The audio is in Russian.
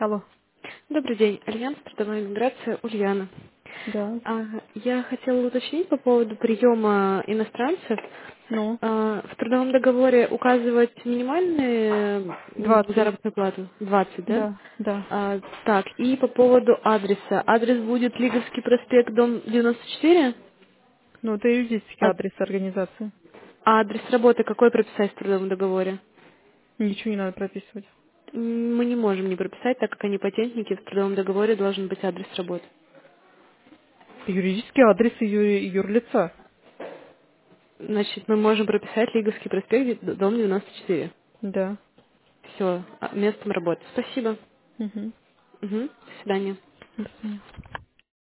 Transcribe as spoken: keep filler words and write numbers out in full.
Алло. Добрый день, Альянс трудовая миграция, Ульяна. Да. А, Я хотела уточнить по поводу приема иностранцев. Ну, А, В трудовом договоре указывать минимальную м, двадцать. заработную плату двадцать, да? Да, да. А, Так, и по поводу адреса. Адрес будет Лиговский проспект, дом девяносто четыре. Ну, это юридический А адрес организации. а адрес работы какой прописать в трудовом договоре? Ничего не надо прописывать. М, Мы не можем не прописать, так как они патентники, в трудовом договоре должен быть адрес работы. Юридический адрес ю- юрлица. Значит, мы можем прописать Лиговский проспект, д- дом девяносто четыре. Да. Все, местом работы. Спасибо. Угу. Угу. До свидания. До свидания.